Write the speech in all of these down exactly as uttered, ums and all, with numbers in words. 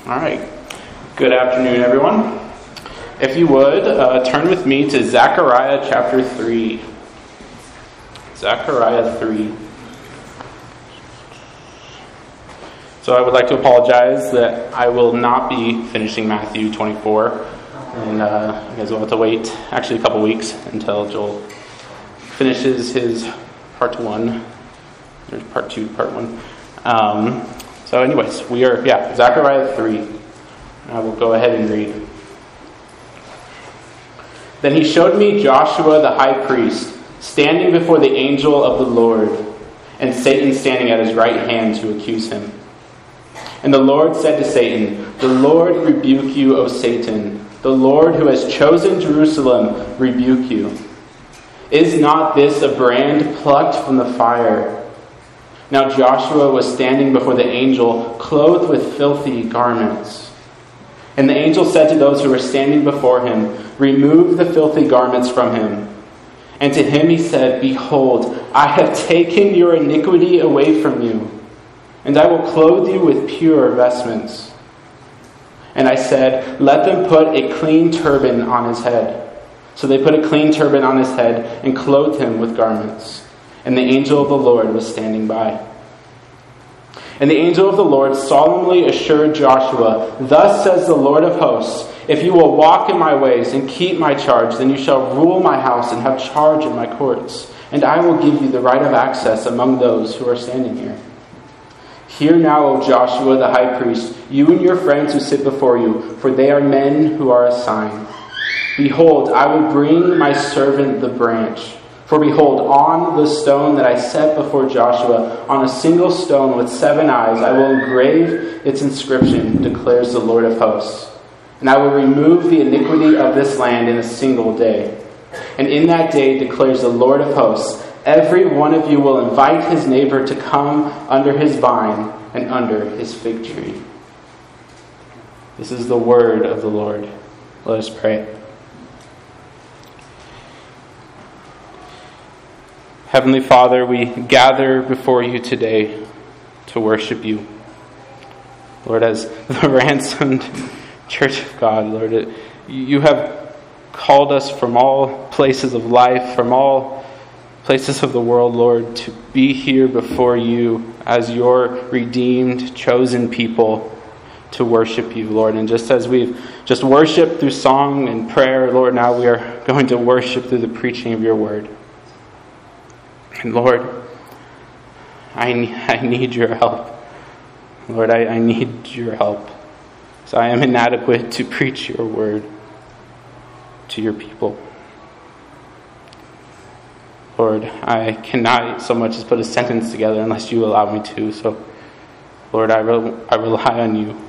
All right. Good afternoon, everyone. If you would, uh, turn with me to Zechariah chapter three. Zechariah three. So I would like to apologize that I will not be finishing Matthew twenty-four. And uh, you guys will have to wait actually a couple weeks until Joel finishes his part one. There's part two, part one. Um, so anyways, we are, yeah, Zechariah three. I will go ahead and read. Then he showed me Joshua the high priest, standing before the angel of the Lord, and Satan standing at his right hand to accuse him. And the Lord said to Satan, "The Lord rebuke you, O Satan. The Lord who has chosen Jerusalem rebuke you. Is not this a brand plucked from the fire?" Now Joshua was standing before the angel, clothed with filthy garments. And the angel said to those who were standing before him, "Remove the filthy garments from him." And to him he said, "Behold, I have taken your iniquity away from you, and I will clothe you with pure vestments." And I said, "Let them put a clean turban on his head." So they put a clean turban on his head and clothed him with garments. And the angel of the Lord was standing by. And the angel of the Lord solemnly assured Joshua, "Thus says the Lord of hosts, if you will walk in my ways and keep my charge, then you shall rule my house and have charge in my courts. And I will give you the right of access among those who are standing here. Hear now, O Joshua the high priest, you and your friends who sit before you, for they are men who are a sign. Behold, I will bring my servant the branch. For behold, on the stone that I set before Joshua, on a single stone with seven eyes, I will engrave its inscription, declares the Lord of hosts. And I will remove the iniquity of this land in a single day. And in that day, declares the Lord of hosts, every one of you will invite his neighbor to come under his vine and under his fig tree." This is the word of the Lord. Let us pray. Heavenly Father, we gather before you today to worship you. Lord, as the ransomed Church of God, Lord, you have called us from all places of life, from all places of the world, Lord, to be here before you as your redeemed, chosen people to worship you, Lord. And just as we've just worshiped through song and prayer, Lord, now we are going to worship through the preaching of your word. And Lord, I, I need your help. Lord, I, I need your help. So I am inadequate to preach your word to your people. Lord, I cannot so much as put a sentence together unless you allow me to. So, Lord, I, re- I rely on you.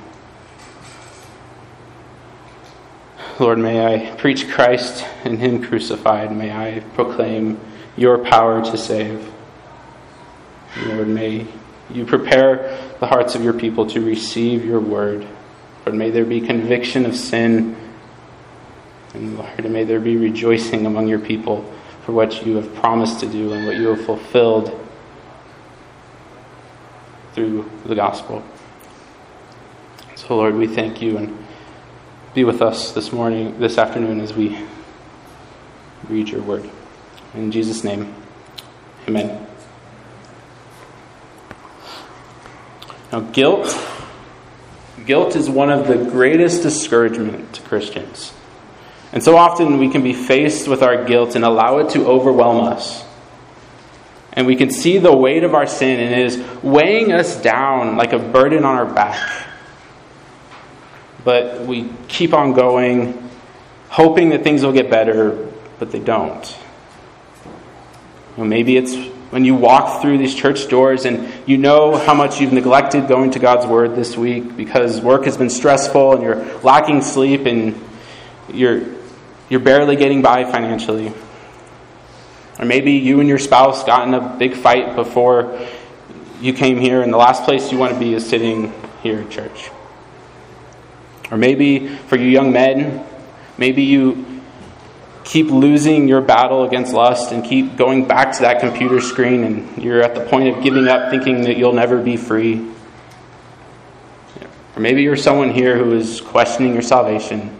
Lord, may I preach Christ and him crucified. May I proclaim your power to save. Lord, may you prepare the hearts of your people to receive your word. Lord, may there be conviction of sin. And Lord, may there be rejoicing among your people for what you have promised to do and what you have fulfilled through the gospel. So Lord, we thank you, and be with us this morning, this afternoon, as we read your word. In Jesus' name, amen. Now, guilt, guilt is one of the greatest discouragement to Christians. And so often we can be faced with our guilt and allow it to overwhelm us. And we can see the weight of our sin, and it is weighing us down like a burden on our back. But we keep on going, hoping that things will get better, but they don't. Well, maybe it's when you walk through these church doors and you know how much you've neglected going to God's Word this week because work has been stressful and you're lacking sleep and you're you're barely getting by financially. Or maybe you and your spouse got in a big fight before you came here and the last place you want to be is sitting here at church. Or maybe for you young men, maybe you keep losing your battle against lust and keep going back to that computer screen and you're at the point of giving up thinking that you'll never be free. Or maybe you're someone here who is questioning your salvation.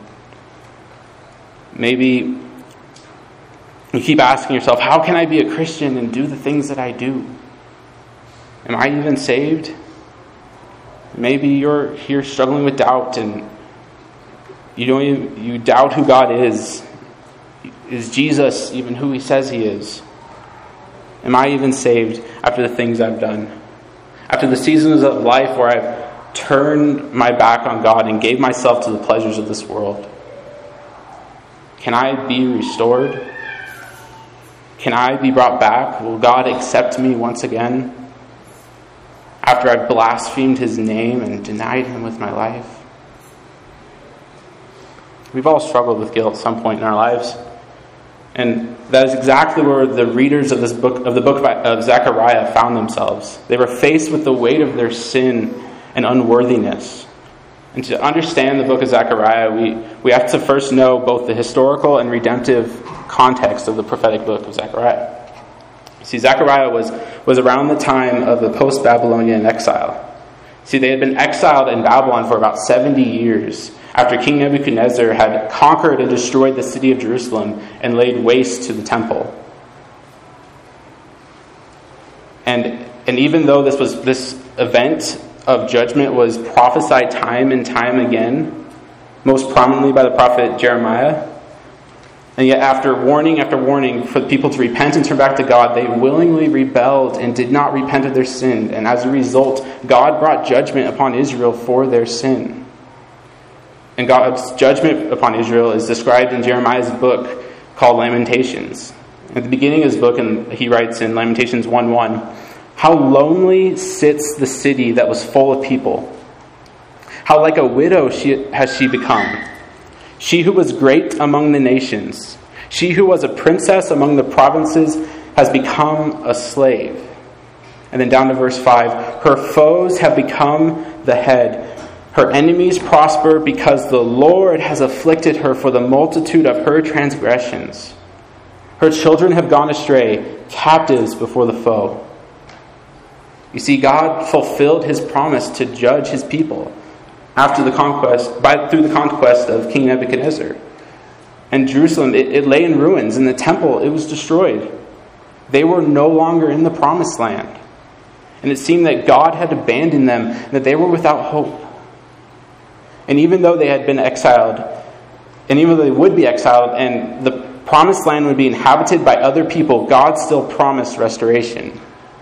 Maybe you keep asking yourself, how can I be a Christian and do the things that I do? Am I even saved? Maybe you're here struggling with doubt and you don't even, you doubt who God is. Is Jesus even who he says he is? Am I even saved after the things I've done? After the seasons of life where I've turned my back on God and gave myself to the pleasures of this world? Can I be restored? Can I be brought back? Will God accept me once again after I've blasphemed his name and denied him with my life? We've all struggled with guilt at some point in our lives. And that is exactly where the readers of this book, of the book of Zechariah, found themselves. They were faced with the weight of their sin and unworthiness. And to understand the book of Zechariah, we, we have to first know both the historical and redemptive context of the prophetic book of Zechariah. See, Zechariah was, was around the time of the post-Babylonian exile. See, they had been exiled in Babylon for about seventy years after King Nebuchadnezzar had conquered and destroyed the city of Jerusalem and laid waste to the temple. And, and even though this was this event of judgment was prophesied time and time again, most prominently by the prophet Jeremiah, and yet after warning after warning for the people to repent and turn back to God, they willingly rebelled and did not repent of their sin. And as a result, God brought judgment upon Israel for their sin. And God's judgment upon Israel is described in Jeremiah's book called Lamentations. At the beginning of his book, and he writes in Lamentations one one, "How lonely sits the city that was full of people. How like a widow she, has she become. She who was great among the nations, she who was a princess among the provinces, has become a slave." And then down to verse five, "Her foes have become the head. Her enemies prosper because the Lord has afflicted her for the multitude of her transgressions. Her children have gone astray, captives before the foe." You see, God fulfilled his promise to judge his people after the conquest, by through the conquest of King Nebuchadnezzar. And Jerusalem, it, it lay in ruins, and the temple, it was destroyed. They were no longer in the promised land. And it seemed that God had abandoned them, that they were without hope. And even though they had been exiled, and even though they would be exiled, and the promised land would be inhabited by other people, God still promised restoration.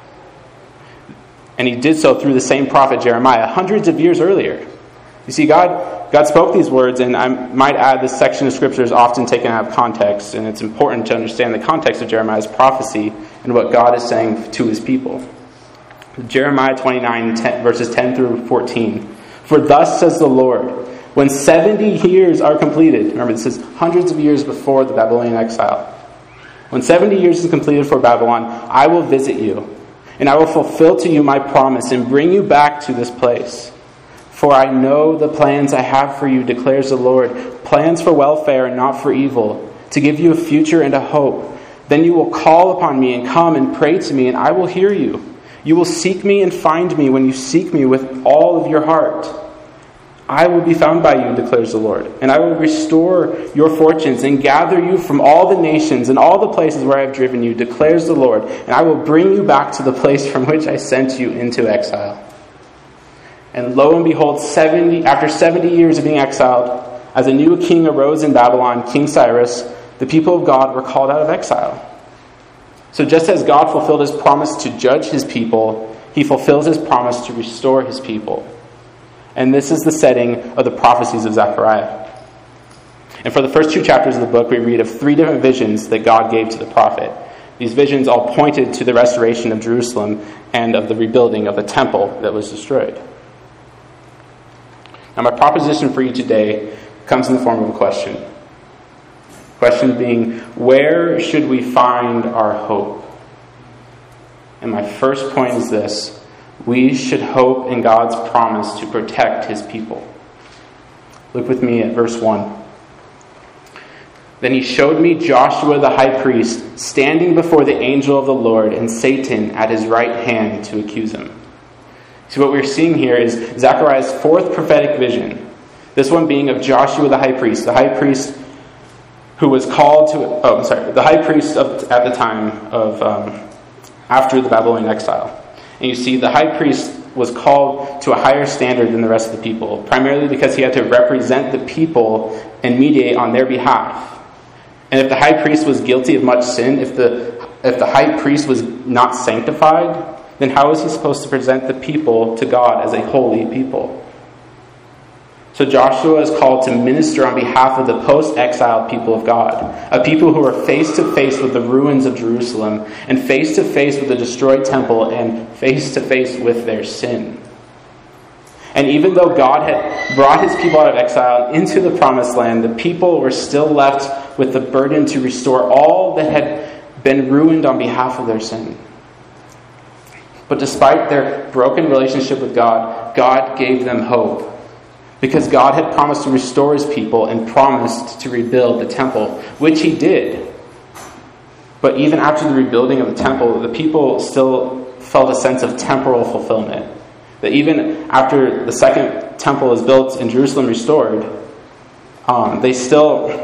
And he did so through the same prophet Jeremiah, hundreds of years earlier. You see, God, God spoke these words, and I might add this section of Scripture is often taken out of context, and it's important to understand the context of Jeremiah's prophecy and what God is saying to his people. Jeremiah twenty-nine, ten, verses ten through fourteen. "For thus says the Lord, when seventy years are completed," remember this is hundreds of years before the Babylonian exile, "when seventy years is completed for Babylon, I will visit you, and I will fulfill to you my promise and bring you back to this place. For I know the plans I have for you, declares the Lord, plans for welfare and not for evil, to give you a future and a hope. Then you will call upon me and come and pray to me, and I will hear you. You will seek me and find me when you seek me with all of your heart. I will be found by you, declares the Lord, and I will restore your fortunes and gather you from all the nations and all the places where I have driven you, declares the Lord, and I will bring you back to the place from which I sent you into exile." And lo and behold, seventy after seventy years of being exiled, as a new king arose in Babylon, King Cyrus, the people of God were called out of exile. So just as God fulfilled his promise to judge his people, he fulfills his promise to restore his people. And this is the setting of the prophecies of Zechariah. And for the first two chapters of the book, we read of three different visions that God gave to the prophet. These visions all pointed to the restoration of Jerusalem and of the rebuilding of the temple that was destroyed. Now, my proposition for you today comes in the form of a question. The question being, where should we find our hope? And my first point is this: we should hope in God's promise to protect his people. Look with me at verse one. "Then he showed me Joshua the high priest standing before the angel of the Lord, and Satan at his right hand to accuse him." So what we're seeing here is Zechariah's fourth prophetic vision. This one being of Joshua the high priest, the high priest who was called to, oh, I'm sorry, the high priest of, at the time of, um, after the Babylonian exile. And you see the high priest was called to a higher standard than the rest of the people, primarily because he had to represent the people and mediate on their behalf. And if the high priest was guilty of much sin, if the if the high priest was not sanctified, then how was he supposed to present the people to God as a holy people? So Joshua is called to minister on behalf of the post-exiled people of God, a people who are face-to-face with the ruins of Jerusalem, and face-to-face with the destroyed temple, and face-to-face with their sin. And even though God had brought his people out of exile into the promised land, the people were still left with the burden to restore all that had been ruined on behalf of their sin. But despite their broken relationship with God, God gave them hope. Because God had promised to restore his people and promised to rebuild the temple, which he did. But even after the rebuilding of the temple, the people still felt a sense of temporal fulfillment. That even after the second temple is built and Jerusalem restored, um, they still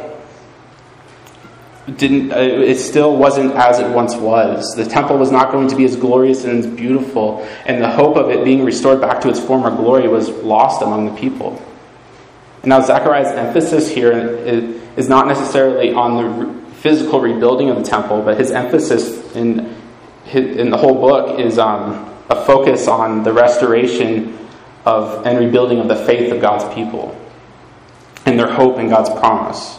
didn't. Uh, it still wasn't as it once was. The temple was not going to be as glorious and as beautiful, and the hope of it being restored back to its former glory was lost among the people. And now Zechariah's emphasis here is not necessarily on the physical rebuilding of the temple, but his emphasis in in the whole book is um, a focus on the restoration of and rebuilding of the faith of God's people and their hope in God's promise.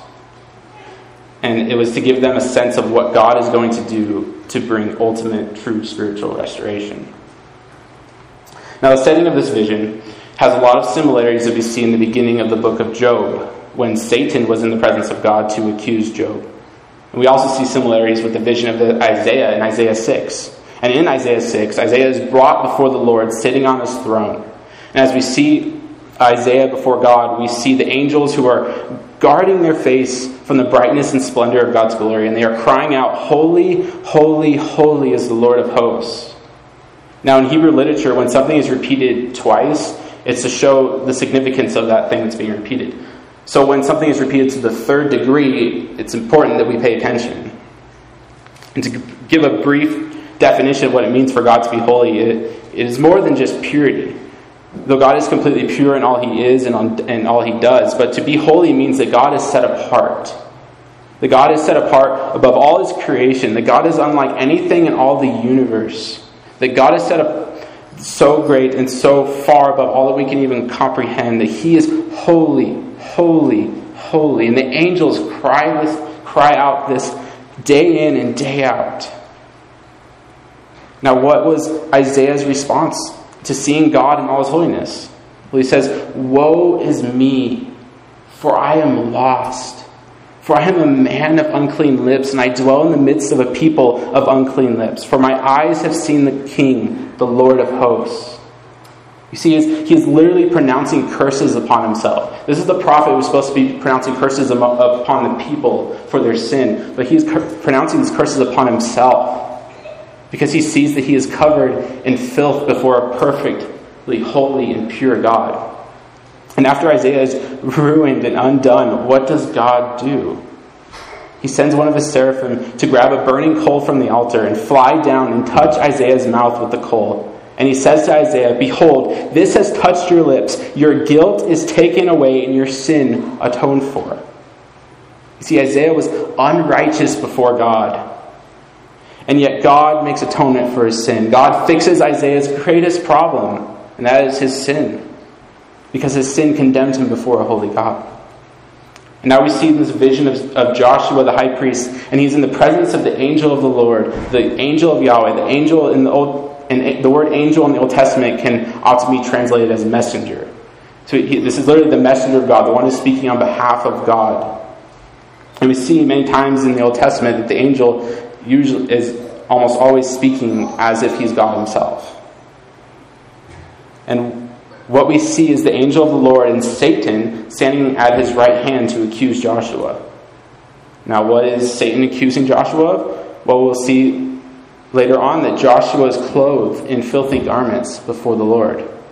And it was to give them a sense of what God is going to do to bring ultimate, true spiritual restoration. Now, the setting of this vision has a lot of similarities that we see in the beginning of the book of Job, when Satan was in the presence of God to accuse Job. And we also see similarities with the vision of the Isaiah in Isaiah six. And in Isaiah six, Isaiah is brought before the Lord, sitting on his throne. And as we see Isaiah before God, we see the angels who are guarding their face from the brightness and splendor of God's glory, and they are crying out, "Holy, holy, holy is the Lord of hosts." Now, in Hebrew literature, when something is repeated twice, it's to show the significance of that thing that's being repeated. So when something is repeated to the third degree, it's important that we pay attention. And to give a brief definition of what it means for God to be holy, it, it is more than just purity. Though God is completely pure in all he is and, on, and all he does, but to be holy means that God is set apart. That God is set apart above all his creation. That God is unlike anything in all the universe. That God is set up so great and so far above all that we can even comprehend, that he is holy, holy, holy. And the angels cry this, cry out this day in and day out. Now, what was Isaiah's response to seeing God in all his holiness? Well, he says, "Woe is me, for I am lost. For I am a man of unclean lips, and I dwell in the midst of a people of unclean lips. For my eyes have seen the King, the Lord of hosts." You see, he is, he is literally pronouncing curses upon himself. This is the prophet who was supposed to be pronouncing curses upon the people for their sin. But he is pronouncing these curses upon himself, because he sees that he is covered in filth before a perfectly holy and pure God. And after Isaiah is ruined and undone, what does God do? He sends one of his seraphim to grab a burning coal from the altar and fly down and touch Isaiah's mouth with the coal. And he says to Isaiah, "Behold, this has touched your lips. Your guilt is taken away and your sin atoned for." You see, Isaiah was unrighteous before God. And yet God makes atonement for his sin. God fixes Isaiah's greatest problem, and that is his sin. Because his sin condemned him before a holy God. And now we see this vision of, of Joshua the high priest, and he's in the presence of the angel of the Lord, the angel of Yahweh. The angel in the Old, and the word angel in the Old Testament can often be translated as messenger. So he, this is literally the messenger of God, the one who's speaking on behalf of God. And we see many times in the Old Testament that the angel usually is almost always speaking as if he's God himself. And what we see is the angel of the Lord and Satan standing at his right hand to accuse Joshua. Now, what is Satan accusing Joshua of? Well, we'll see later on that Joshua is clothed in filthy garments before the Lord.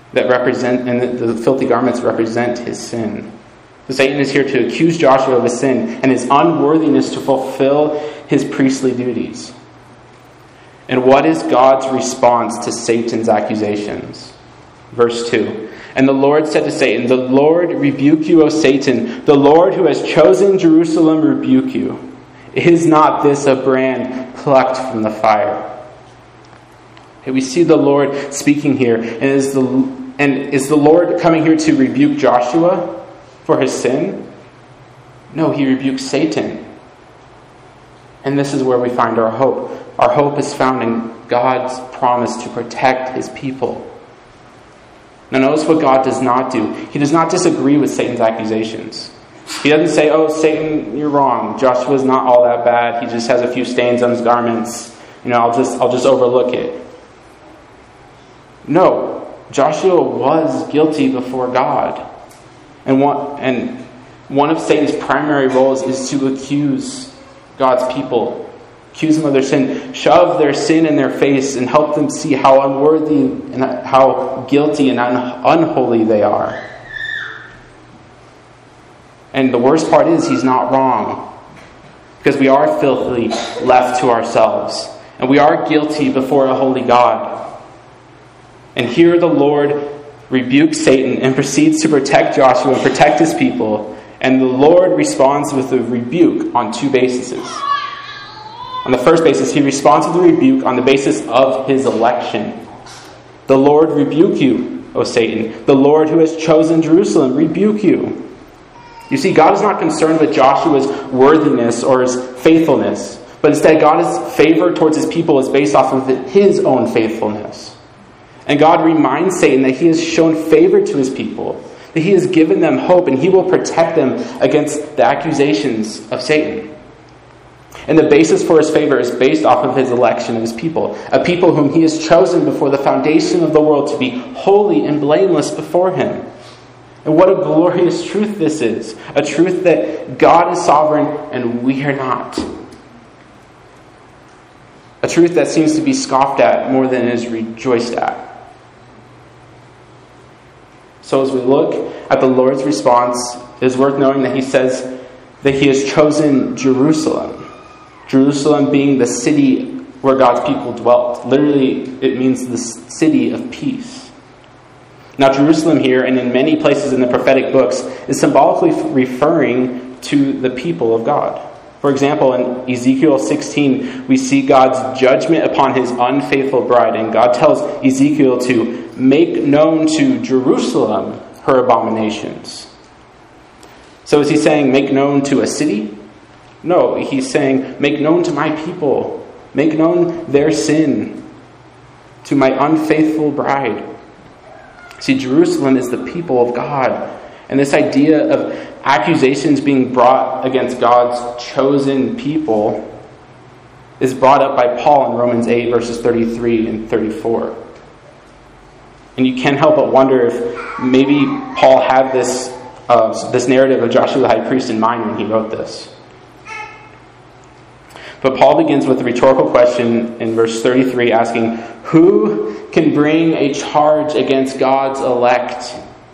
that represent, and the, the filthy garments represent his sin. So Satan is here to accuse Joshua of his sin and his unworthiness to fulfill his priestly duties. And what is God's response to Satan's accusations? Verse two. And the Lord said to Satan, "The Lord rebuke you, O Satan. The Lord who has chosen Jerusalem rebuke you. Is not this a brand plucked from the fire?" Okay, we see the Lord speaking here. And is the, and is the Lord coming here to rebuke Joshua for his sin? No, he rebukes Satan. And this is where we find our hope. Our hope is found in God's promise to protect his people. Now notice what God does not do. He does not disagree with Satan's accusations. He doesn't say, "Oh, Satan, you're wrong. Joshua's not all that bad. He just has a few stains on his garments. You know, I'll just I'll just overlook it." No, Joshua was guilty before God. And one and one of Satan's primary roles is to accuse God's people. Accuse them of their sin, shove their sin in their face, and help them see how unworthy and how guilty and un- unholy they are. And the worst part is, he's not wrong. Because we are filthily left to ourselves. And we are guilty before a holy God. And here the Lord rebukes Satan and proceeds to protect Joshua and protect his people. And the Lord responds with a rebuke on two bases. On the first basis, he responds to the rebuke on the basis of his election. "The Lord rebuke you, O Satan. The Lord who has chosen Jerusalem rebuke you." You see, God is not concerned with Joshua's worthiness or his faithfulness, but instead God's favor towards his people is based off of his own faithfulness. And God reminds Satan that he has shown favor to his people, that he has given them hope, and he will protect them against the accusations of Satan. And the basis for his favor is based off of his election of his people, a people whom he has chosen before the foundation of the world to be holy and blameless before him. And what a glorious truth this is, a truth that God is sovereign and we are not. A truth that seems to be scoffed at more than is rejoiced at. So as we look at the Lord's response, it is worth knowing that he says that he has chosen Jerusalem. Jerusalem being the city where God's people dwelt. Literally, it means the city of peace. Now, Jerusalem here, and in many places in the prophetic books, is symbolically referring to the people of God. For example, in Ezekiel sixteen, we see God's judgment upon his unfaithful bride, and God tells Ezekiel to make known to Jerusalem her abominations. So is he saying make known to a city? No, he's saying make known to my people, make known their sin to my unfaithful bride. See, Jerusalem is the people of God. And this idea of accusations being brought against God's chosen people is brought up by Paul in Romans eight, verses thirty-three and thirty-four. And you can't help but wonder if maybe Paul had this, uh, this narrative of Joshua the high priest in mind when he wrote this. But Paul begins with a rhetorical question in verse thirty-three, asking, "Who can bring a charge against God's elect?"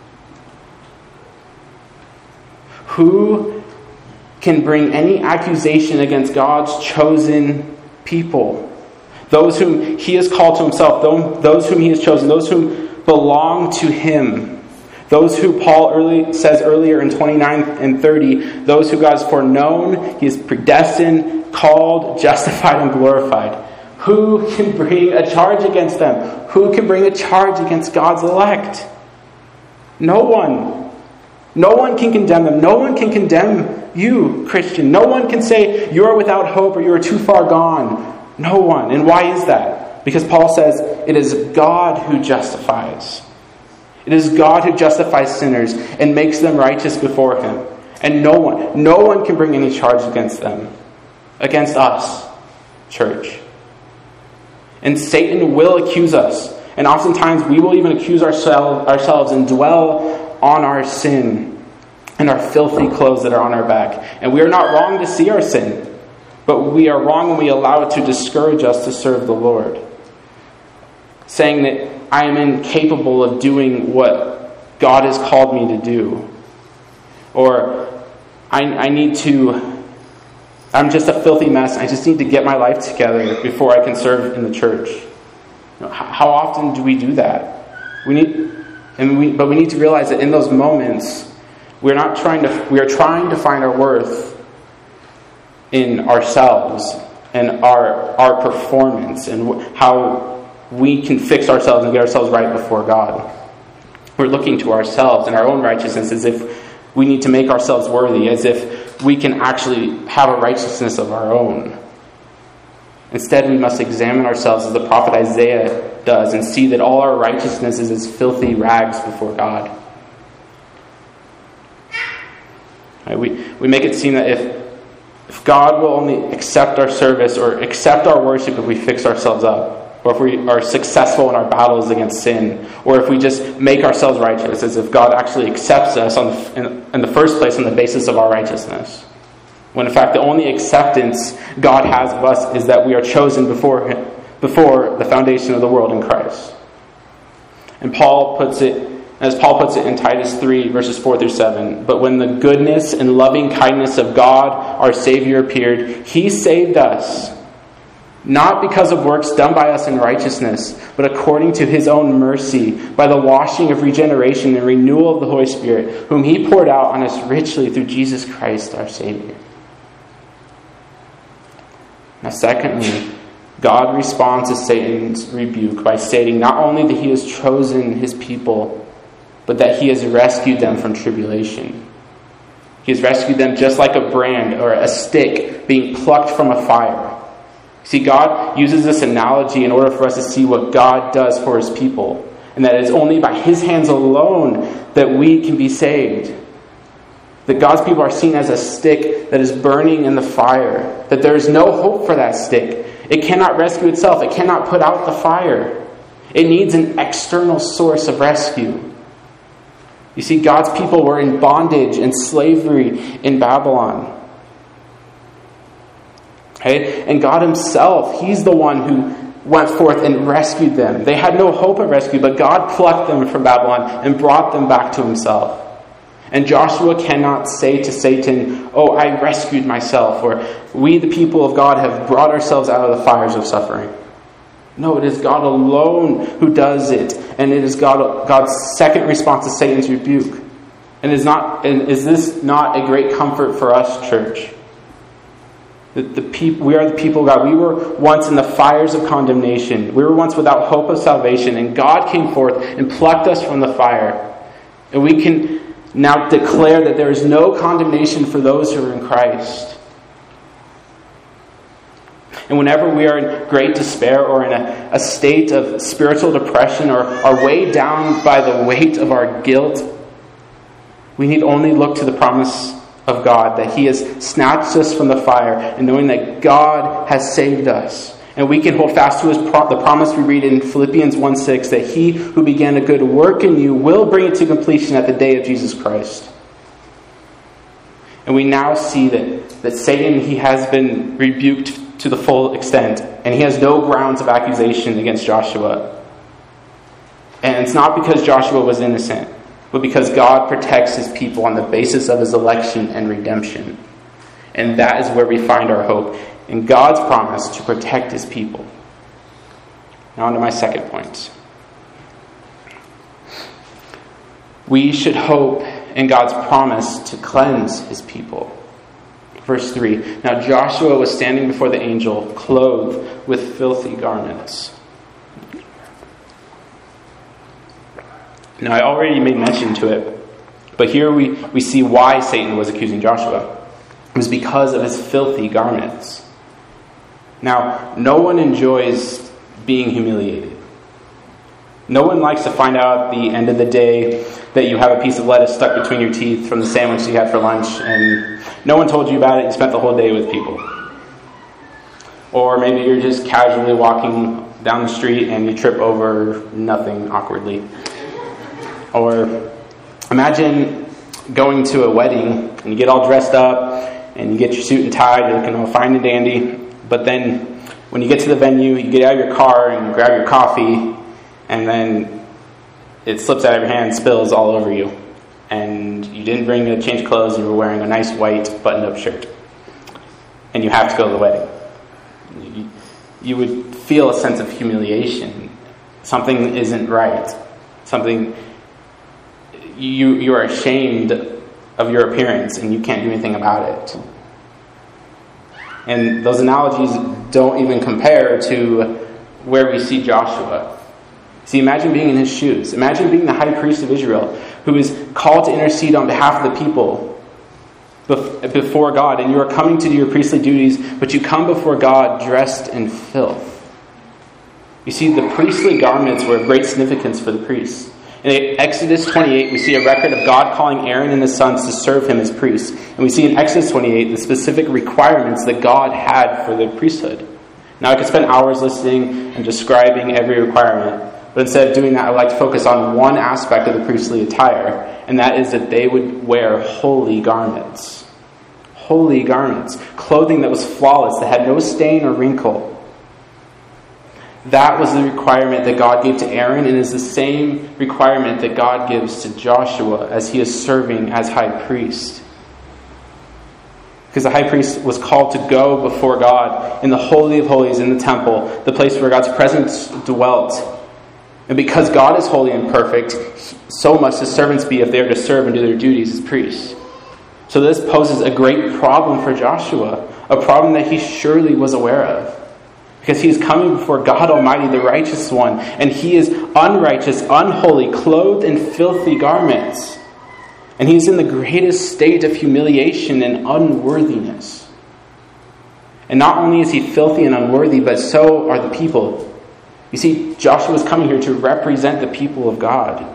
Who can bring any accusation against God's chosen people? Those whom he has called to himself, those whom he has chosen, those whom belong to him. Those who Paul early says earlier in twenty-nine and thirty, those who God has foreknown, he has predestined, called, justified, and glorified. Who can bring a charge against them? Who can bring a charge against God's elect? No one. No one can condemn them. No one can condemn you, Christian. No one can say you are without hope or you are too far gone. No one. And why is that? Because Paul says it is God who justifies. It is God who justifies sinners and makes them righteous before him. And no one, no one can bring any charge against them. Against us, church. And Satan will accuse us. And oftentimes we will even accuse ourselves, ourselves and dwell on our sin and our filthy clothes that are on our back. And we are not wrong to see our sin, but we are wrong when we allow it to discourage us to serve the Lord. saying that I am incapable of doing what God has called me to do. Or I, I need to, I'm just a filthy mess. I just need to get my life together before I can serve in the church. You know, how often do we do that? We need, and we, but we need to realize that in those moments, we're not trying to, we are trying to find our worth in ourselves and our our performance and how we can fix ourselves and get ourselves right before God. We're looking to ourselves and our own righteousness as if we need to make ourselves worthy, as if we can actually have a righteousness of our own. Instead, we must examine ourselves as the prophet Isaiah does and see that all our righteousness is as filthy rags before God. Right, we, we make it seem that if, if God will only accept our service or accept our worship if we fix ourselves up, or if we are successful in our battles against sin, or if we just make ourselves righteous, as if God actually accepts us on the, in, in the first place on the basis of our righteousness. When in fact the only acceptance God has of us is that we are chosen before Him, before the foundation of the world in Christ. And Paul puts it, as Paul puts it in Titus three, verses four through seven, "But when the goodness and loving kindness of God, our Savior, appeared, He saved us, not because of works done by us in righteousness, but according to His own mercy, by the washing of regeneration and renewal of the Holy Spirit, whom He poured out on us richly through Jesus Christ our Savior." Now secondly, God responds to Satan's rebuke by stating not only that He has chosen His people, but that He has rescued them from tribulation. He has rescued them just like a brand or a stick being plucked from a fire. See, God uses this analogy in order for us to see what God does for His people, and that it is only by His hands alone that we can be saved. That God's people are seen as a stick that is burning in the fire, that there is no hope for that stick. It cannot rescue itself. It cannot put out the fire. It needs an external source of rescue. You see, God's people were in bondage and slavery in Babylon. Okay? And God Himself, He's the one who went forth and rescued them. They had no hope of rescue, but God plucked them from Babylon and brought them back to Himself. And Joshua cannot say to Satan, "Oh, I rescued myself," or "We, the people of God, have brought ourselves out of the fires of suffering." No, it is God alone who does it, and it is God, God's second response to Satan's rebuke. And is not, and is this not a great comfort for us, church? That the people, we are the people of God. We were once in the fires of condemnation. We were once without hope of salvation, and God came forth and plucked us from the fire. And we can now declare that there is no condemnation for those who are in Christ. And whenever we are in great despair or in a, a state of spiritual depression or are weighed down by the weight of our guilt, we need only look to the promise of God that He has snatched us from the fire, and knowing that God has saved us. And we can hold fast to his pro- the promise we read in Philippians one six, that He who began a good work in you will bring it to completion at the day of Jesus Christ. And we now see that, that Satan, he has been rebuked to the full extent, and he has no grounds of accusation against Joshua. And it's not because Joshua was innocent, but because God protects His people on the basis of His election and redemption. And that is where we find our hope, in God's promise to protect His people. Now on to my second point. We should hope in God's promise to cleanse His people. Verse three, "Now Joshua was standing before the angel, clothed with filthy garments." Now I already made mention to it, but here we, we see why Satan was accusing Joshua. It was because of his filthy garments. Now, no one enjoys being humiliated. No one likes to find out at the end of the day that you have a piece of lettuce stuck between your teeth from the sandwich you had for lunch, and no one told you about it. You spent the whole day with people. Or maybe you're just casually walking down the street and you trip over nothing awkwardly. Or imagine going to a wedding and you get all dressed up and you get your suit and tie, you're looking all fine and dandy. But then when you get to the venue, you get out of your car and grab your coffee and then it slips out of your hand, spills all over you, and you didn't bring a change of clothes, you were wearing a nice white buttoned-up shirt, and you have to go to the wedding. You, you would feel a sense of humiliation. Something isn't right. Something, you you are ashamed of your appearance, and you can't do anything about it. And those analogies don't even compare to where we see Joshua. See, imagine being in his shoes. Imagine being the high priest of Israel, who is called to intercede on behalf of the people before God. And you are coming to do your priestly duties, but you come before God dressed in filth. You see, the priestly garments were of great significance for the priests. In Exodus twenty-eight, we see a record of God calling Aaron and his sons to serve him as priests. And we see in Exodus twenty-eight the specific requirements that God had for the priesthood. Now, I could spend hours listening and describing every requirement, but instead of doing that, I would like to focus on one aspect of the priestly attire, and that is that they would wear holy garments. Holy garments. Clothing that was flawless, that had no stain or wrinkle. That was the requirement that God gave to Aaron, and is the same requirement that God gives to Joshua as he is serving as high priest. Because the high priest was called to go before God in the Holy of Holies in the temple, the place where God's presence dwelt. And because God is holy and perfect, so must his servants be if they are to serve and do their duties as priests. So this poses a great problem for Joshua, a problem that he surely was aware of. Because he is coming before God Almighty, the righteous one, and he is unrighteous, unholy, clothed in filthy garments. And he's in the greatest state of humiliation and unworthiness. And not only is he filthy and unworthy, but so are the people. You see, Joshua is coming here to represent the people of God.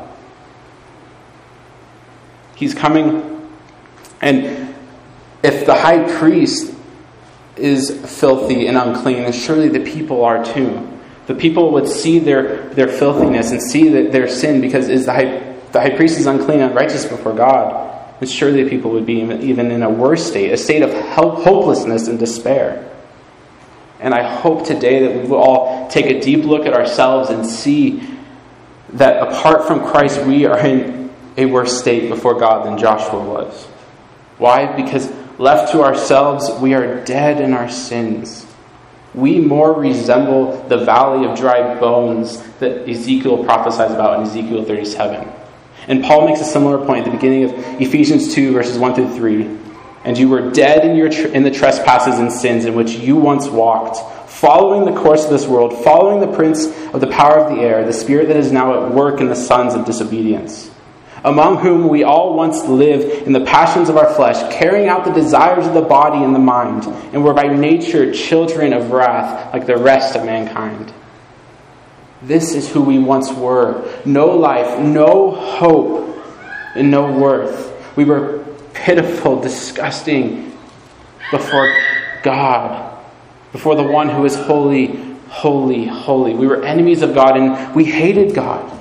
He's coming, and if the high priest is filthy and unclean, and surely the people are too. The people would see their, their filthiness and see that their sin, because is the high, the high priest is unclean and unrighteous before God, and surely the people would be even in a worse state, a state of help, hopelessness and despair. And I hope today that we will all take a deep look at ourselves and see that apart from Christ, we are in a worse state before God than Joshua was. Why? Because left to ourselves, we are dead in our sins. We more resemble the valley of dry bones that Ezekiel prophesies about in Ezekiel thirty-seven. And Paul makes a similar point at the beginning of Ephesians two, verses one through three. And you were dead in, your tr- in the trespasses and sins in which you once walked, following the course of this world, following the prince of the power of the air, the spirit that is now at work in the sons of disobedience, among whom we all once lived in the passions of our flesh, carrying out the desires of the body and the mind, and were by nature children of wrath, like the rest of mankind. This is who we once were. No life, no hope, and no worth. We were pitiful, disgusting before God, before the one who is holy, holy, holy. We were enemies of God, and we hated God.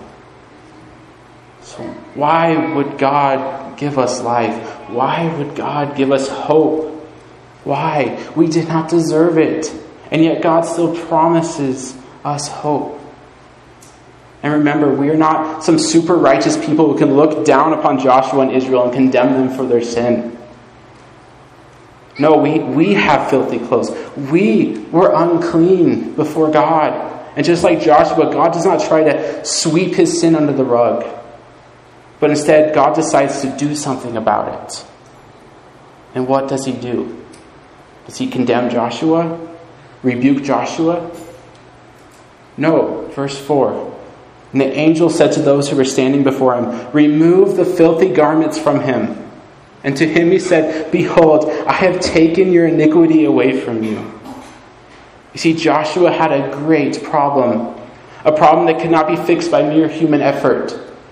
So why would God give us life? Why would God give us hope? Why? We did not deserve it. And yet God still promises us hope. And remember, we are not some super righteous people who can look down upon Joshua and Israel and condemn them for their sin. No, we, we have filthy clothes. We were unclean before God. And just like Joshua, God does not try to sweep his sin under the rug. But instead, God decides to do something about it. And what does he do? Does he condemn Joshua? Rebuke Joshua? No. Verse four. And the angel said to those who were standing before him, "Remove the filthy garments from him." And to him he said, "Behold, I have taken your iniquity away from you." You see, Joshua had a great problem. A problem that could not be fixed by mere human effort.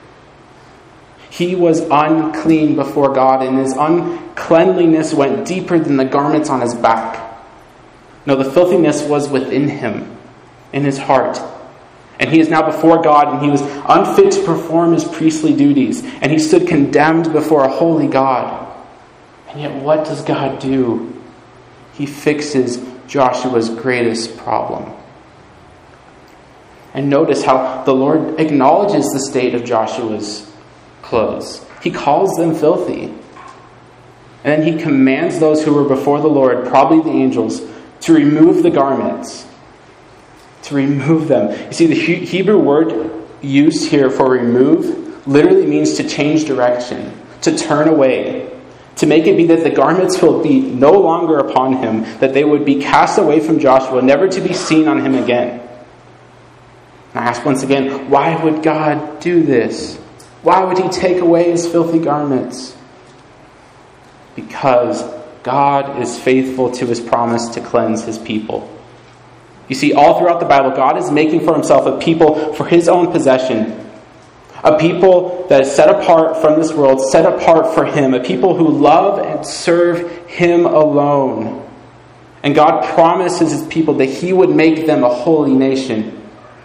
He was unclean before God, and his uncleanliness went deeper than the garments on his back. No, the filthiness was within him, in his heart. And he is now before God, and he was unfit to perform his priestly duties. And he stood condemned before a holy God. And yet what does God do? He fixes Joshua's greatest problem. And notice how the Lord acknowledges the state of Joshua's clothes. He calls them filthy. And then he commands those who were before the Lord, probably the angels, to remove the garments. To remove them. You see, the Hebrew word used here for remove literally means to change direction, to turn away, to make it be that the garments will be no longer upon him, that they would be cast away from Joshua, never to be seen on him again. And I ask once again, why would God do this? Why would he take away his filthy garments? Because God is faithful to his promise to cleanse his people. You see, all throughout the Bible, God is making for himself a people for his own possession. A people that is set apart from this world, set apart for him. A people who love and serve him alone. And God promises his people that he would make them a holy nation.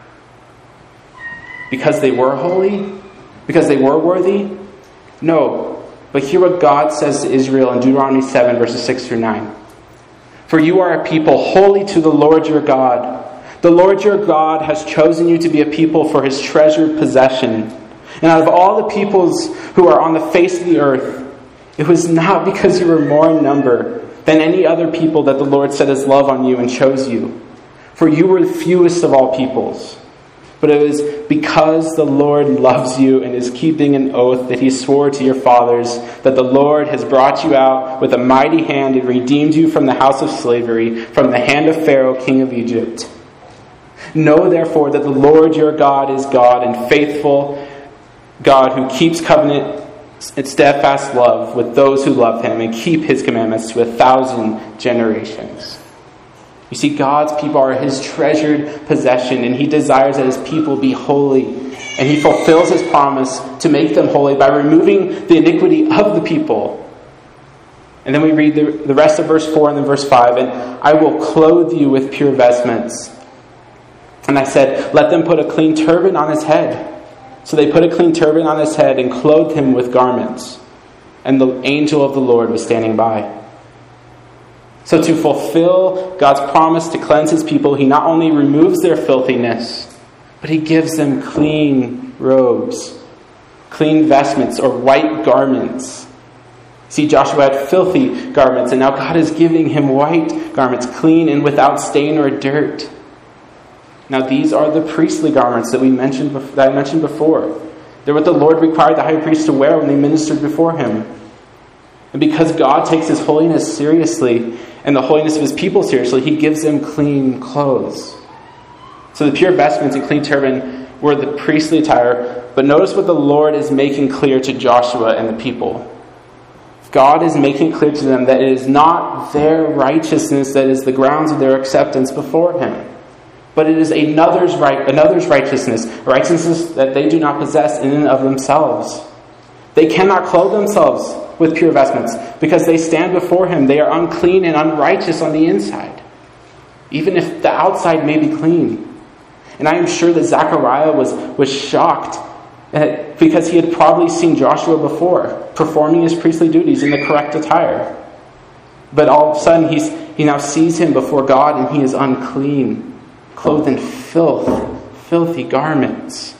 Because they were holy? Because they were worthy? No. But hear what God says to Israel in Deuteronomy seven, verses six through nine. For you are a people holy to the Lord your God. The Lord your God has chosen you to be a people for his treasured possession. And out of all the peoples who are on the face of the earth, it was not because you were more in number than any other people that the Lord set his love on you and chose you. For you were the fewest of all peoples. But it was because the Lord loves you and is keeping an oath that he swore to your fathers, that the Lord has brought you out with a mighty hand and redeemed you from the house of slavery, from the hand of Pharaoh, king of Egypt. Know therefore that the Lord your God is God and faithful, God who keeps covenant and steadfast love with those who love him and keep his commandments to a thousand generations. You see, God's people are his treasured possession, and he desires that his people be holy. And he fulfills his promise to make them holy by removing the iniquity of the people. And then we read the, the rest of verse four and then verse five. And I will clothe you with pure vestments. And I said, let them put a clean turban on his head. So they put a clean turban on his head and clothed him with garments. And the angel of the Lord was standing by. So to fulfill God's promise to cleanse his people, he not only removes their filthiness, but he gives them clean robes, clean vestments, or white garments. See, Joshua had filthy garments, and now God is giving him white garments, clean and without stain or dirt. Now these are the priestly garments that we mentioned that I mentioned before. They're what the Lord required the high priest to wear when they ministered before him. And because God takes his holiness seriously and the holiness of his people seriously, he gives them clean clothes. So the pure vestments and clean turban were the priestly attire. But notice what the Lord is making clear to Joshua and the people. God is making clear to them that it is not their righteousness that is the grounds of their acceptance before him. But it is another's right, another's righteousness, a righteousness that they do not possess in and of themselves. They cannot clothe themselves with pure vestments because they stand before him. They are unclean and unrighteous on the inside, even if the outside may be clean. And I am sure that Zechariah was, was shocked because he had probably seen Joshua before performing his priestly duties in the correct attire. But all of a sudden he's, he now sees him before God and he is unclean, clothed in filth, filthy garments.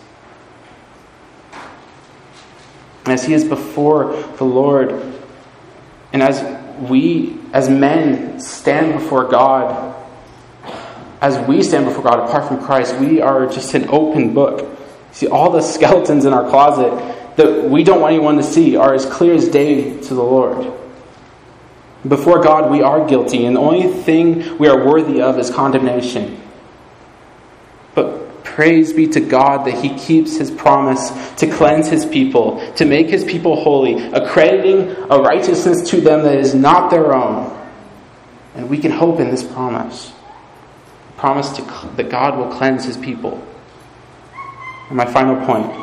As he is before the Lord, and as we, as men, stand before God, as we stand before God apart from Christ, we are just an open book. See, all the skeletons in our closet that we don't want anyone to see are as clear as day to the Lord. Before God, we are guilty, and the only thing we are worthy of is condemnation. But praise be to God that he keeps his promise to cleanse his people, to make his people holy, accrediting a righteousness to them that is not their own. And we can hope in this promise. The promise to, that God will cleanse his people. And my final point.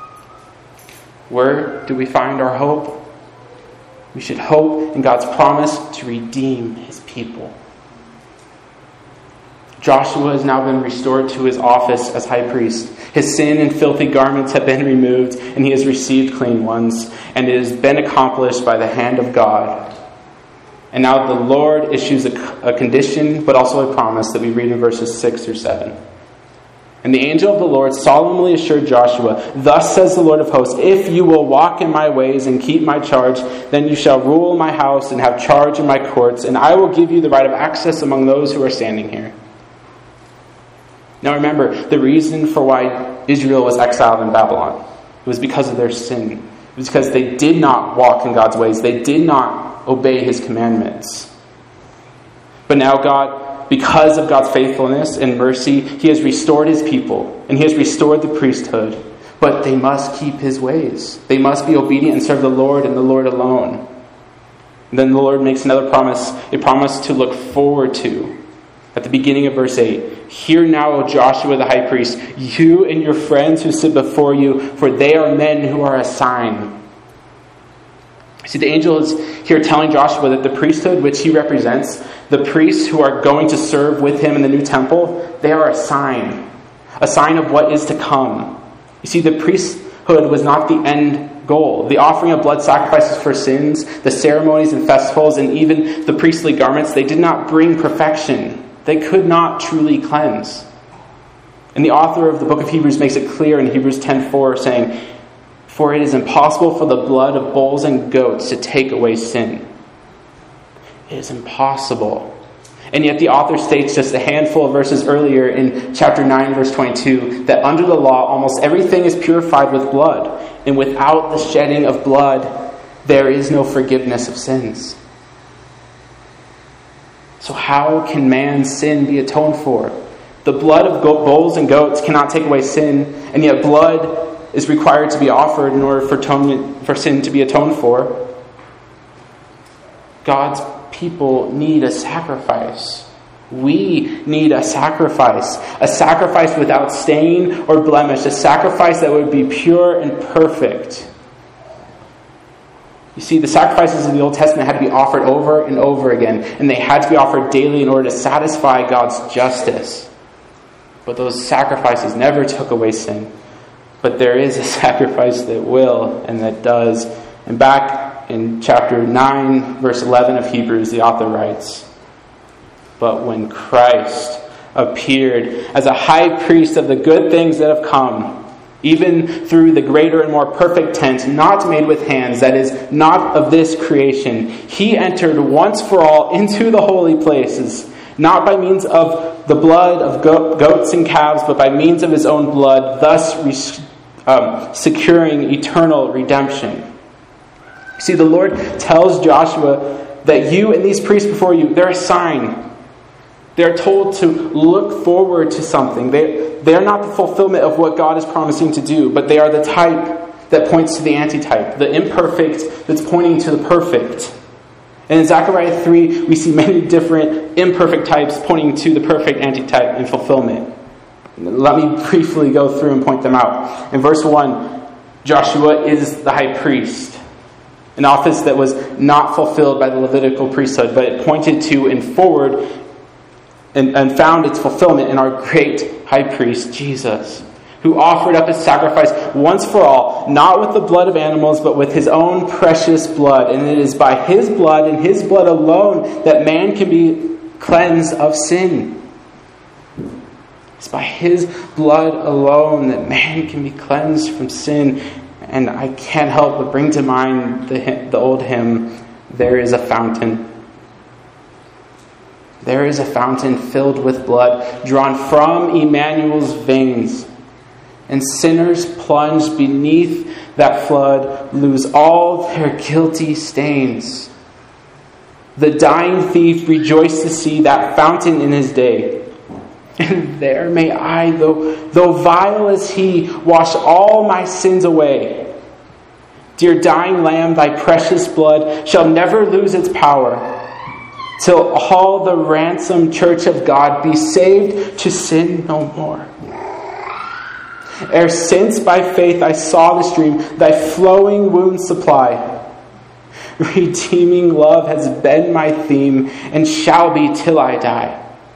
Where do we find our hope? We should hope in God's promise to redeem his people. Joshua has now been restored to his office as high priest. His sin and filthy garments have been removed, and he has received clean ones. And it has been accomplished by the hand of God. And now the Lord issues a, a condition, but also a promise that we read in verses six through seven. And the angel of the Lord solemnly assured Joshua, "Thus says the Lord of hosts, if you will walk in my ways and keep my charge, then you shall rule my house and have charge in my courts, and I will give you the right of access among those who are standing here." Now remember, the reason for why Israel was exiled in Babylon, it was because of their sin. It was because they did not walk in God's ways. They did not obey his commandments. But now God, because of God's faithfulness and mercy, he has restored his people, and he has restored the priesthood. But they must keep his ways. They must be obedient and serve the Lord and the Lord alone. And then the Lord makes another promise, a promise to look forward to. At the beginning of verse eight, "Hear now, O Joshua the high priest, you and your friends who sit before you, for they are men who are a sign." See, the angel is here telling Joshua that the priesthood which he represents, the priests who are going to serve with him in the new temple, they are a sign. A sign of what is to come. You see, the priesthood was not the end goal. The offering of blood sacrifices for sins, the ceremonies and festivals, and even the priestly garments, they did not bring perfection. They could not truly cleanse. And the author of the book of Hebrews makes it clear in Hebrews ten four, saying, "For it is impossible for the blood of bulls and goats to take away sin." It is impossible. And yet the author states just a handful of verses earlier in chapter nine, verse twenty-two, that under the law, almost everything is purified with blood. And without the shedding of blood, there is no forgiveness of sins. So how can man's sin be atoned for? The blood of bulls and goats cannot take away sin, and yet blood is required to be offered in order for atonement, for sin to be atoned for. God's people need a sacrifice. We need a sacrifice. A sacrifice without stain or blemish. A sacrifice that would be pure and perfect. You see, the sacrifices of the Old Testament had to be offered over and over again, and they had to be offered daily in order to satisfy God's justice. But those sacrifices never took away sin. But there is a sacrifice that will and that does. And back in chapter nine, verse eleven of Hebrews, the author writes, "But when Christ appeared as a high priest of the good things that have come, even through the greater and more perfect tent, not made with hands, that is, not of this creation, he entered once for all into the holy places, not by means of the blood of go- goats and calves, but by means of his own blood, thus res- um, securing eternal redemption." See, the Lord tells Joshua that you and these priests before you, they're a sign. They're told to look forward to something. They, they're not the fulfillment of what God is promising to do, but they are the type that points to the antitype, the imperfect that's pointing to the perfect. And in Zechariah three, we see many different imperfect types pointing to the perfect antitype and fulfillment. Let me briefly go through and point them out. In verse one, Joshua is the high priest. An office that was not fulfilled by the Levitical priesthood, but it pointed to and forward and, and found its fulfillment in our great high priest, Jesus, who offered up his sacrifice once for all, not with the blood of animals, but with his own precious blood. And it is by his blood and his blood alone that man can be cleansed of sin. It's by his blood alone that man can be cleansed from sin. And I can't help but bring to mind the, the old hymn, "There is a fountain." There is a fountain filled with blood, drawn from Emmanuel's veins. And sinners plunged beneath that flood lose all their guilty stains. The dying thief rejoiced to see that fountain in his day. And there may I, though, though vile as he, wash all my sins away. Dear dying Lamb, thy precious blood shall never lose its power, till all the ransomed church of God be saved to sin no more. Ere since by faith I saw the stream, thy flowing wounds supply. Redeeming love has been my theme, and shall be till I die.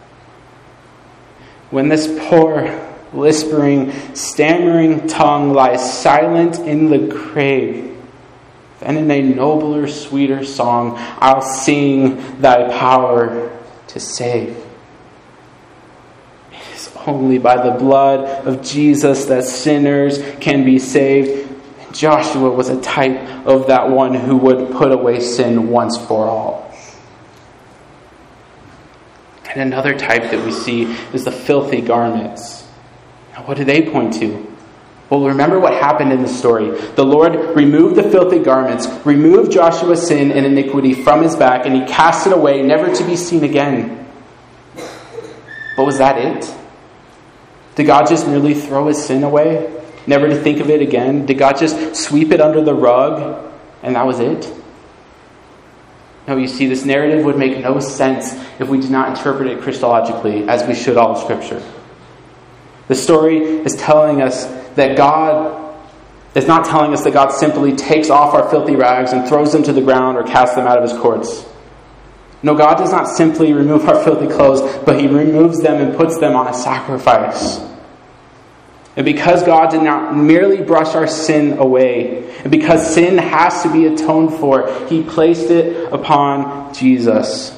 When this poor, lispering, stammering tongue lies silent in the grave, then in a nobler, sweeter song I'll sing thy power to save. It is only by the blood of Jesus that sinners can be saved. Joshua was a type of that one who would put away sin once for all. And another type that we see is the filthy garments. Now, what do they point to? Well, remember what happened in the story. The Lord removed the filthy garments, removed Joshua's sin and iniquity from his back, and he cast it away, never to be seen again. But was that it? Did God just merely throw his sin away, never to think of it again? Did God just sweep it under the rug, and that was it? No, you see, this narrative would make no sense if we did not interpret it Christologically, as we should all of Scripture. The story is telling us that God is not telling us that God simply takes off our filthy rags and throws them to the ground or casts them out of his courts. No, God does not simply remove our filthy clothes, but he removes them and puts them on a sacrifice. And because God did not merely brush our sin away, and because sin has to be atoned for, he placed it upon Jesus.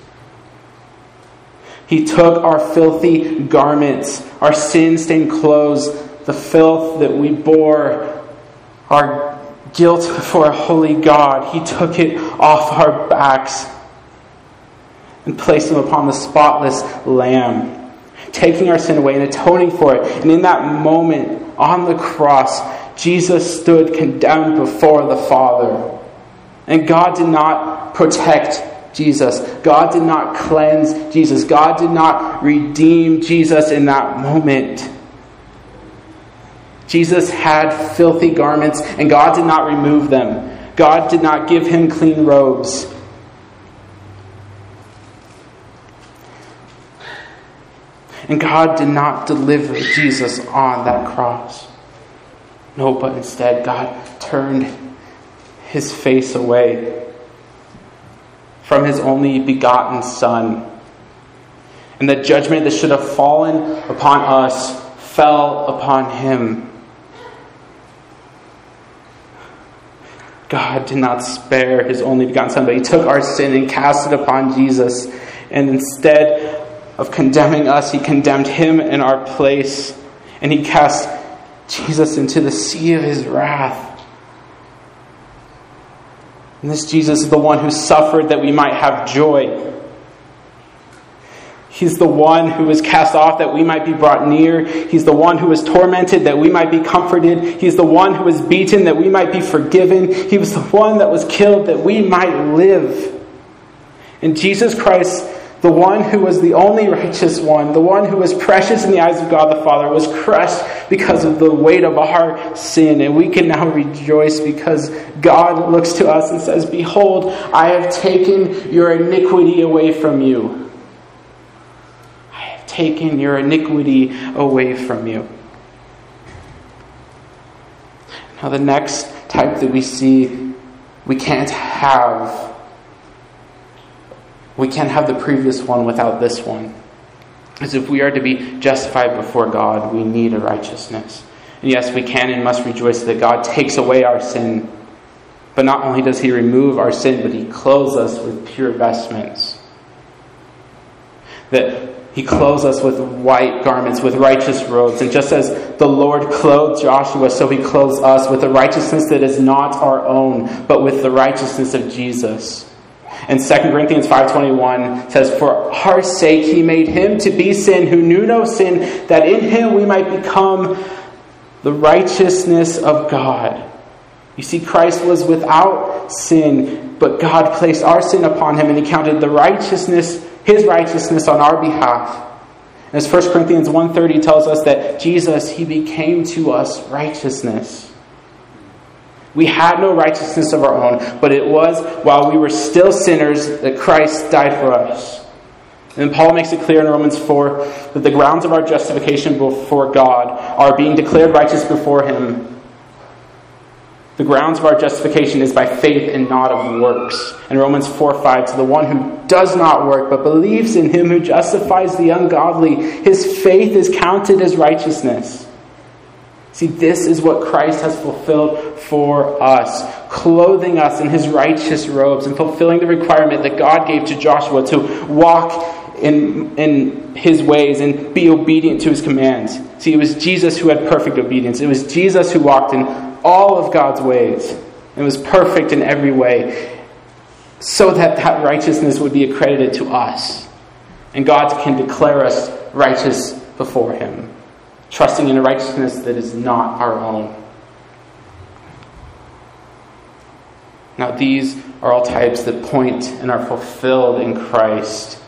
He took our filthy garments, our sin-stained clothes, the filth that we bore, our guilt before a holy God. He took it off our backs and placed them upon the spotless Lamb, taking our sin away and atoning for it. And in that moment, on the cross, Jesus stood condemned before the Father. And God did not protect Jesus. God did not cleanse Jesus. God did not redeem Jesus in that moment. Jesus had filthy garments, and God did not remove them. God did not give him clean robes. And God did not deliver Jesus on that cross. No, but instead God turned his face away from his only begotten Son. And the judgment that should have fallen upon us fell upon him. God did not spare his only begotten Son, but he took our sin and cast it upon Jesus. And instead of condemning us, he condemned him in our place. And he cast Jesus into the sea of his wrath. And this Jesus is the one who suffered that we might have joy. He's the one who was cast off that we might be brought near. He's the one who was tormented that we might be comforted. He's the one who was beaten that we might be forgiven. He was the one that was killed that we might live. And Jesus Christ, the one who was the only righteous one, the one who was precious in the eyes of God the Father, was crushed because of the weight of our sin. And we can now rejoice because God looks to us and says, "Behold, I have taken your iniquity away from you. Taken your iniquity away from you." Now the next type that we see, we can't have, we can't have the previous one without this one. As if we are to be justified before God, we need a righteousness. And yes, we can and must rejoice that God takes away our sin. But not only does he remove our sin, but he clothes us with pure vestments. That he clothes us with white garments, with righteous robes. And just as the Lord clothed Joshua, so he clothes us with a righteousness that is not our own, but with the righteousness of Jesus. And Second Corinthians five twenty-one says, "For our sake he made him to be sin who knew no sin, that in him we might become the righteousness of God." You see, Christ was without sin, but God placed our sin upon him, and he counted the righteousness his righteousness on our behalf. As First Corinthians one thirty tells us that Jesus, he became to us righteousness. We had no righteousness of our own, but it was while we were still sinners that Christ died for us. And Paul makes it clear in Romans four that the grounds of our justification before God are being declared righteous before him. The grounds of our justification is by faith and not of works. In Romans four five, to the one who does not work but believes in him who justifies the ungodly, his faith is counted as righteousness. See, this is what Christ has fulfilled for us, clothing us in his righteous robes and fulfilling the requirement that God gave to Joshua to walk in, in his ways and be obedient to his commands. See, it was Jesus who had perfect obedience. It was Jesus who walked in all of God's ways and was perfect in every way, so that that righteousness would be accredited to us. And God can declare us righteous before him, trusting in a righteousness that is not our own. Now, these are all types that point and are fulfilled in Christ.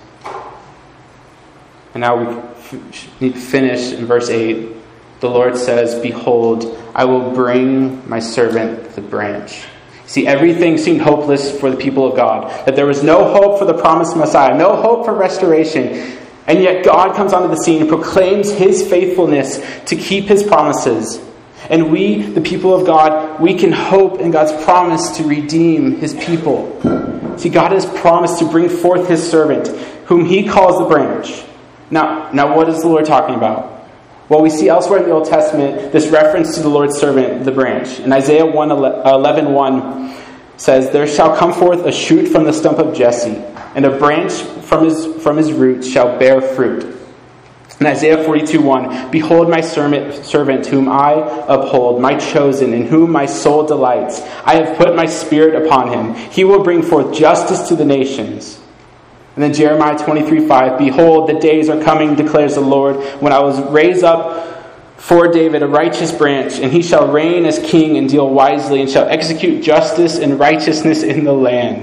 And now we need to finish in verse eight. The Lord says, "Behold, I will bring my servant the branch." See, everything seemed hopeless for the people of God. That there was no hope for the promised Messiah, no hope for restoration. And yet God comes onto the scene and proclaims his faithfulness to keep his promises. And we, the people of God, we can hope in God's promise to redeem his people. See, God has promised to bring forth his servant, whom he calls the branch. Now, now what is the Lord talking about? Well, we see elsewhere in the Old Testament this reference to the Lord's servant, the branch. In Isaiah eleven one says, "There shall come forth a shoot from the stump of Jesse, and a branch from his from his roots shall bear fruit." In Isaiah forty-two one, "Behold my servant whom I uphold, my chosen, in whom my soul delights. I have put my spirit upon him. He will bring forth justice to the nations." And then Jeremiah twenty-three five, "Behold, the days are coming, declares the Lord, when I will raise up for David a righteous branch, and he shall reign as king and deal wisely, and shall execute justice and righteousness in the land."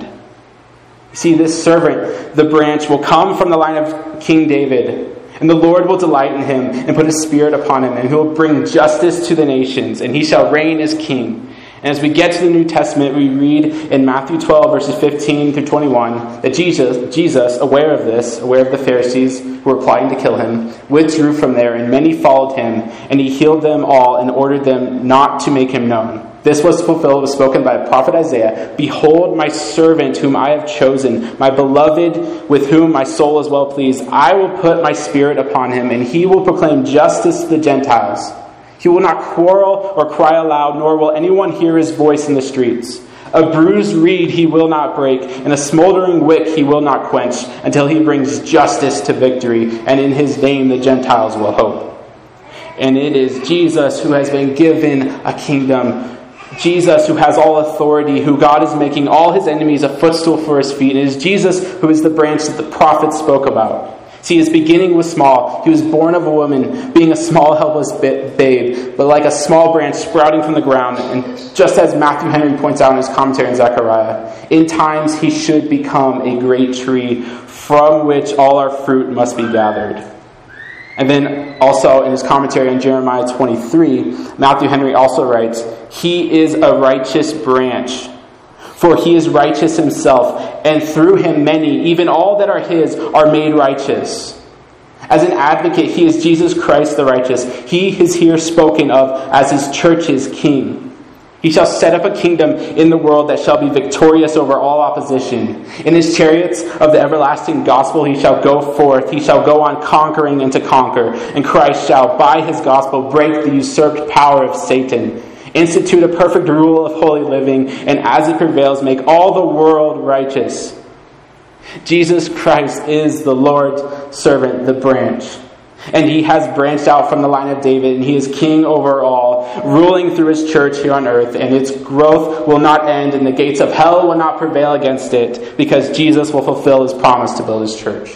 You see, this servant, the branch, will come from the line of King David. And the Lord will delight in him and put his spirit upon him, and he will bring justice to the nations, and he shall reign as king. And as we get to the New Testament, we read in Matthew twelve, verses fifteen through twenty-one, that Jesus, Jesus, aware of this, aware of the Pharisees who were plotting to kill him, withdrew from there, and many followed him, and he healed them all and ordered them not to make him known. This was fulfilled, was spoken by the prophet Isaiah. "Behold my servant whom I have chosen, my beloved with whom my soul is well pleased. I will put my spirit upon him, and he will proclaim justice to the Gentiles. He will not quarrel or cry aloud, nor will anyone hear his voice in the streets. A bruised reed he will not break, and a smoldering wick he will not quench, until he brings justice to victory, and in his name the Gentiles will hope." And it is Jesus who has been given a kingdom. Jesus who has all authority, who God is making all his enemies a footstool for his feet. It is Jesus who is the branch that the prophets spoke about. See, his beginning was small. He was born of a woman, being a small, helpless babe, but like a small branch sprouting from the ground. And just as Matthew Henry points out in his commentary on Zechariah, in times he should become a great tree from which all our fruit must be gathered. And then also in his commentary on Jeremiah twenty-three, Matthew Henry also writes, "He is a righteous branch, for he is righteous himself, and through him many, even all that are his, are made righteous." As an advocate, he is Jesus Christ the righteous. He is here spoken of as his church's king. He shall set up a kingdom in the world that shall be victorious over all opposition. In his chariots of the everlasting gospel he shall go forth. He shall go on conquering and to conquer. And Christ shall, by his gospel, break the usurped power of Satan, institute a perfect rule of holy living, and as it prevails, make all the world righteous. Jesus Christ is the Lord's servant, the branch. And he has branched out from the line of David, and he is king over all, ruling through his church here on earth, and its growth will not end, and the gates of hell will not prevail against it, because Jesus will fulfill his promise to build his church.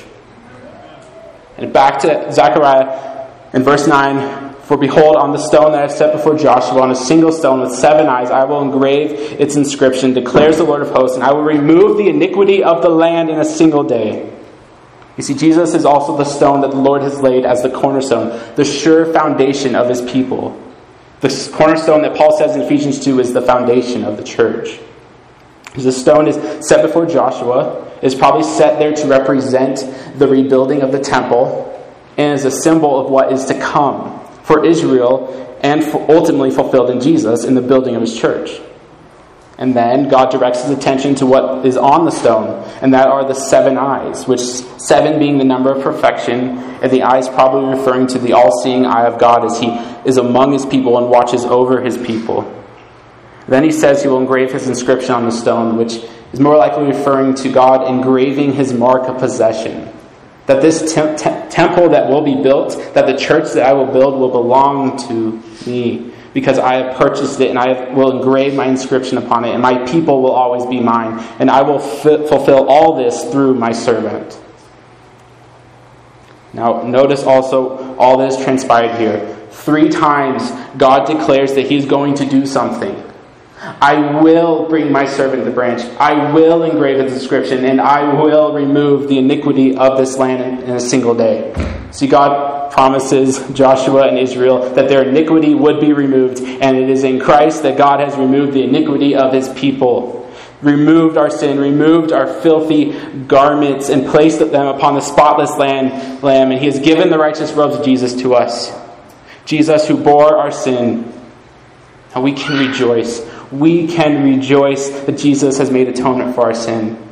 And back to Zechariah in verse nine, "For behold, on the stone that I have set before Joshua, on a single stone with seven eyes, I will engrave its inscription, declares the Lord of hosts, and I will remove the iniquity of the land in a single day." You see, Jesus is also the stone that the Lord has laid as the cornerstone, the sure foundation of his people. The cornerstone that Paul says in Ephesians two is the foundation of the church. The stone is set before Joshua. It is probably set there to represent the rebuilding of the temple, and is a symbol of what is to come for Israel, and for ultimately fulfilled in Jesus in the building of his church. And then God directs his attention to what is on the stone, and that are the seven eyes, which seven being the number of perfection, and the eyes probably referring to the all-seeing eye of God as he is among his people and watches over his people. Then he says he will engrave his inscription on the stone, which is more likely referring to God engraving his mark of possession. That this te- te- temple that will be built, that the church that I will build will belong to me, because I have purchased it and I will engrave my inscription upon it, and my people will always be mine, and I will f- fulfill all this through my servant. Now, notice also all that has transpired here. Three times God declares that He's going to do something. I will bring my servant the branch. I will engrave its inscription, and I will remove the iniquity of this land in a single day. See, God promises Joshua and Israel that their iniquity would be removed, and it is in Christ that God has removed the iniquity of His people. Removed our sin, removed our filthy garments, and placed them upon the spotless lamb, lamb, and He has given the righteous robes of Jesus to us. Jesus, who bore our sin, and we can rejoice. We can rejoice that Jesus has made atonement for our sin.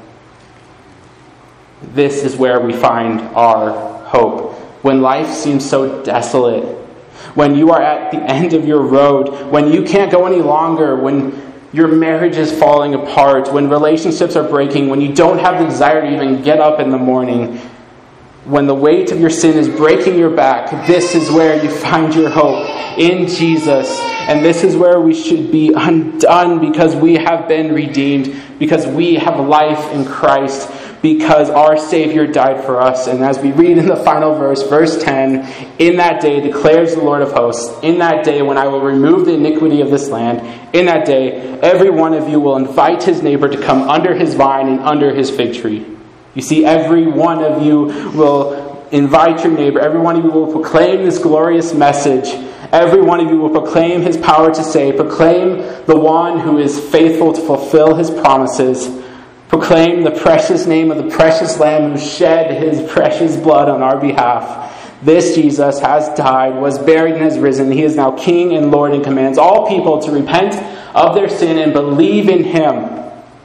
This is where we find our hope. When life seems so desolate, when you are at the end of your road, when you can't go any longer, when your marriage is falling apart, when relationships are breaking, when you don't have the desire to even get up in the morning, when the weight of your sin is breaking your back, this is where you find your hope in Jesus. And this is where we should be undone, because we have been redeemed, because we have life in Christ, because our Savior died for us. And as we read in the final verse, verse ten, in that day declares the Lord of hosts, in that day when I will remove the iniquity of this land, in that day every one of you will invite his neighbor to come under his vine and under his fig tree. You see, every one of you will invite your neighbor. Every one of you will proclaim this glorious message. Every one of you will proclaim His power to save. Proclaim the one who is faithful to fulfill His promises. Proclaim the precious name of the precious Lamb who shed His precious blood on our behalf. This Jesus has died, was buried, and has risen. He is now King and Lord, and commands all people to repent of their sin and believe in Him.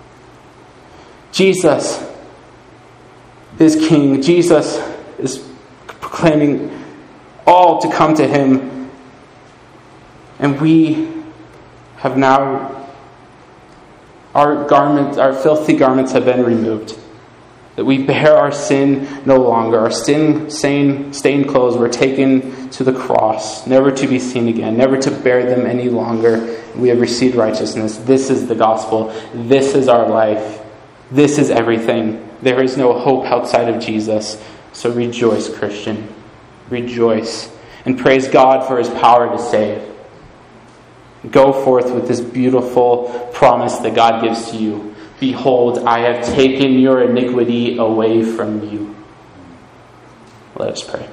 Jesus is King. Jesus is proclaiming all to come to Him. And we have now, our garments, our filthy garments have been removed. That we bear our sin no longer. Our sin-stained clothes were taken to the cross, never to be seen again, never to bear them any longer. We have received righteousness. This is the gospel. This is our life. This is everything. There is no hope outside of Jesus. So rejoice, Christian. Rejoice. And praise God for His power to save. Go forth with this beautiful promise that God gives to you. Behold, I have taken your iniquity away from you. Let us pray.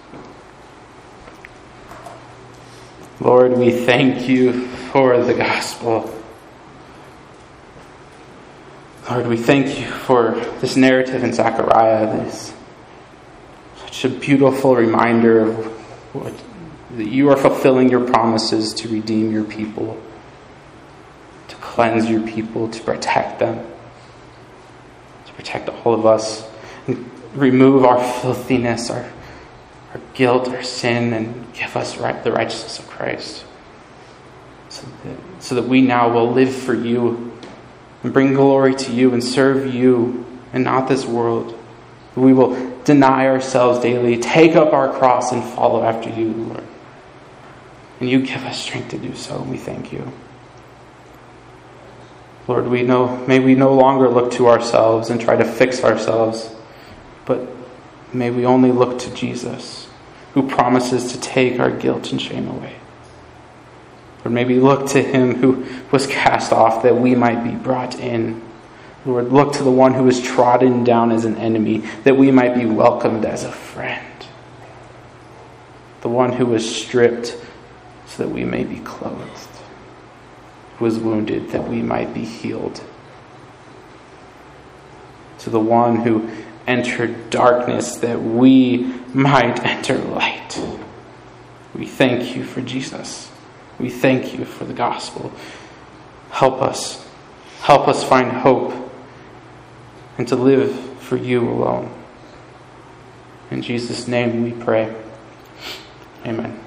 Lord, we thank you for the gospel. Lord, we thank you for this narrative in Zechariah. This such a beautiful reminder of what that you are fulfilling your promises to redeem your people, to cleanse your people, to protect them, to protect all of us, and remove our filthiness, our, our guilt, our sin, and give us right, the righteousness of Christ, so that, so that we now will live for you and bring glory to you and serve you and not this world. We will deny ourselves daily, take up our cross, and follow after you, Lord. And you give us strength to do so, and we thank you. Lord, we know, may we no longer look to ourselves and try to fix ourselves, but may we only look to Jesus, who promises to take our guilt and shame away. Lord, may we look to Him who was cast off that we might be brought in. Lord, look to the one who was trodden down as an enemy, that we might be welcomed as a friend. The one who was stripped so that we may be clothed, who was wounded that we might be healed. To the one who entered darkness that we might enter light. We thank you for Jesus. We thank you for the gospel. Help us. Help us find hope and to live for you alone. In Jesus' name we pray. Amen.